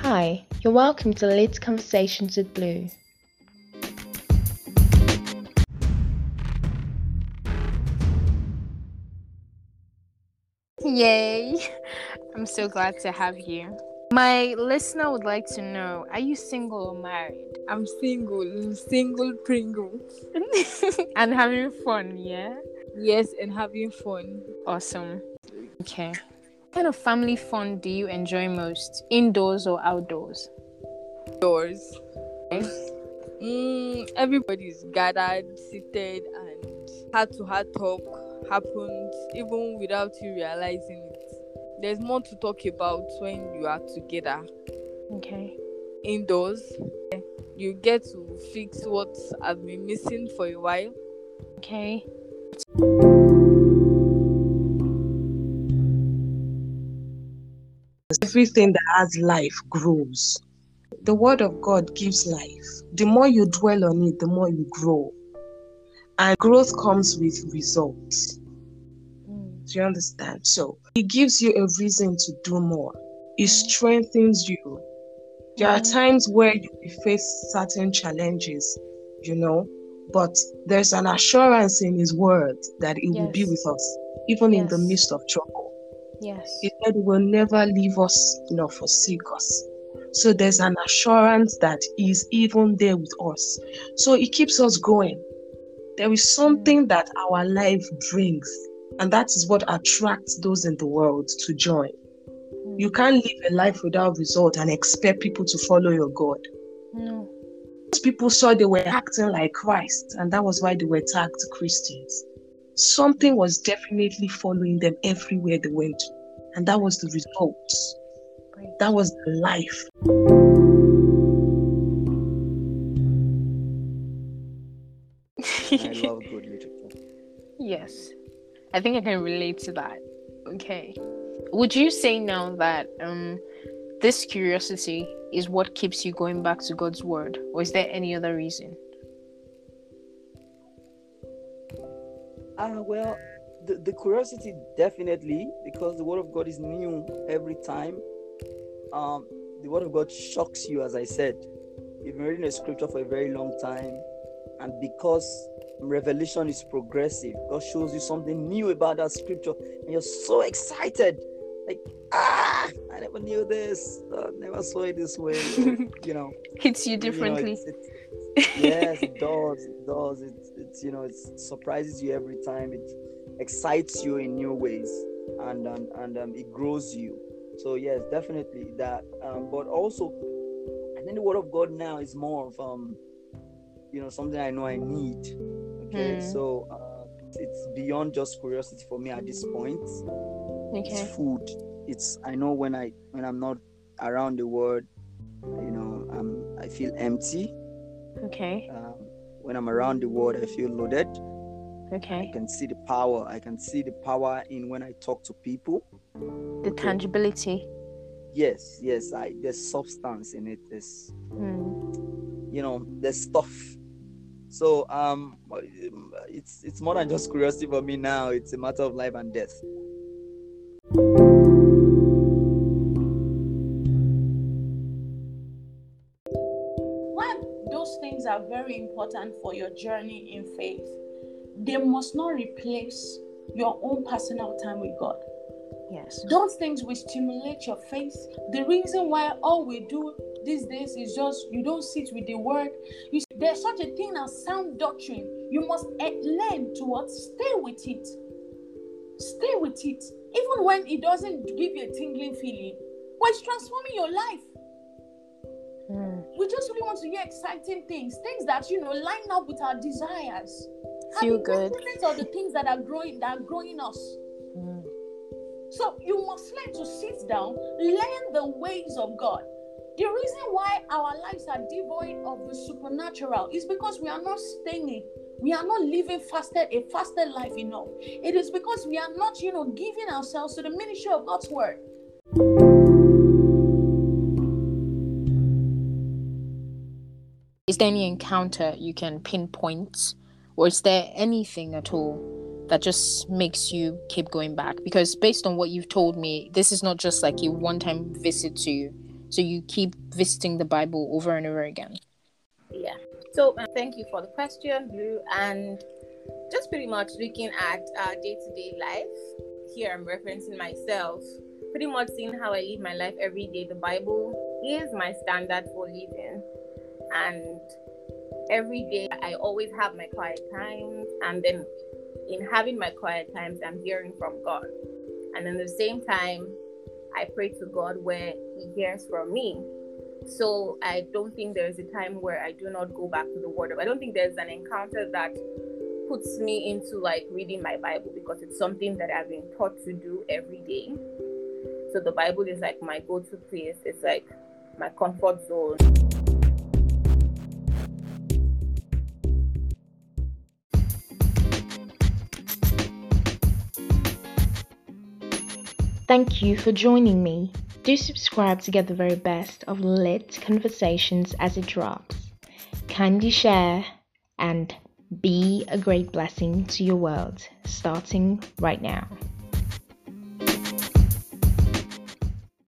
Hi, you're welcome to Lit Conversations with Blue. Yay! I'm so glad to have you. My listener would like to know, are you single or married? I'm single Pringle. And having fun, yeah? Yes, and having fun. Awesome. Okay. What kind of family fun do you enjoy most? Indoors or outdoors? Doors. Okay. Everybody's gathered, seated, and heart-to-heart talk happens even without you realizing it. There's more to talk about when you are together. Okay. Indoors, you get to fix what has been missing for a while. Okay. Everything that has life grows. The word of God gives life. The more you dwell on it, the more you grow. And growth comes with results. Do you understand? So it gives you a reason to do more. It strengthens you. There are times where you will face certain challenges, but there's an assurance in His word that it will be with us, even in the midst of trouble. Yes. He said He will never leave us nor forsake us. So there's an assurance that He's even there with us. So it keeps us going. There is something that our life brings, and that is what attracts those in the world to join. You can't live a life without result and expect people to follow your God. No. Most people saw they were acting like Christ, and that was why they were tagged Christians. Something was definitely following them everywhere they went, and that was the results. That was the life. I love good literature. Yes. I think I can relate to that. Okay. Would you say now that this curiosity is what keeps you going back to God's word, or is there any other reason? Well, the curiosity definitely, because the word of God is new every time. The word of God shocks you, as I said. You've been reading a scripture for a very long time, and because revelation is progressive, God shows you something new about that scripture, and you're so excited. Like, I never knew this. I never saw it this way. Hits you differently. Yes, it does. It does. It surprises you every time. It excites you in new ways, and it grows you. So yes, definitely that. But also, I think the word of God now is more of something I know I need. Okay, so it's beyond just curiosity for me at this point. Okay. It's food. I know when I'm not around the word, I feel empty. Okay. When I'm around the word, I feel loaded. Okay. I can see the power. I can see the power in when I talk to people. The tangibility. Yes. There's substance in it. There's there's stuff. So it's more than just curiosity for me now. It's a matter of life and death. Those things are very important for your journey in faith. They must not replace your own personal time with God. Yes. Those things will stimulate your faith. The reason why all we do these days is just you don't sit with the word. There's such a thing as sound doctrine. You must learn to stay with it. Stay with it. Even when it doesn't give you a tingling feeling, but it's transforming your life. We just really want to hear exciting things that line up with our desires. Feel good. Of the things that are growing us. So you must learn to sit down, learn the ways of God. The reason why our lives are devoid of the supernatural is because we are not staying. We are not living a fasted life enough. It is because we are not, giving ourselves to the ministry of God's word. Is there any encounter you can pinpoint, or is there anything at all that just makes you keep going back? Because based on what you've told me, this is not just like a one-time visit to so you keep visiting the Bible over and over again? Yeah. So thank you for the question, Blue. And just pretty much looking at day-to-day life, here I'm referencing myself, pretty much seeing how I live my life every day. The Bible is my standard for living. And every day I always have my quiet times. And then in having my quiet times, I'm hearing from God. And at the same time, I pray to God where He hears from me. So I don't think there's a time where I do not go back to the Word. I don't think there's an encounter that puts me into like reading my Bible, because it's something that I've been taught to do every day. So the Bible is like my go-to place. It's like my comfort zone. Thank you for joining me. Do subscribe to get the very best of lit conversations as it drops. Kindly share and be a great blessing to your world, starting right now.